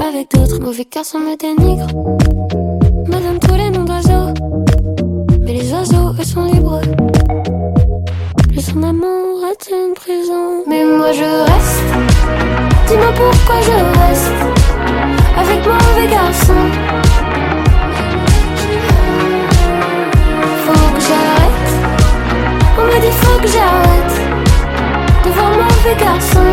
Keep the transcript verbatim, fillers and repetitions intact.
avec d'autres. Mauvais garçon me dénigre, me donne tous les noms d'oiseaux. Mais les oiseaux, eux sont libres. Plus son amour est une prison. Mais moi je reste. Dis-moi pourquoi je reste avec mauvais garçon. Faut que j'arrête. On me dit faut que j'arrête de voir mauvais garçon.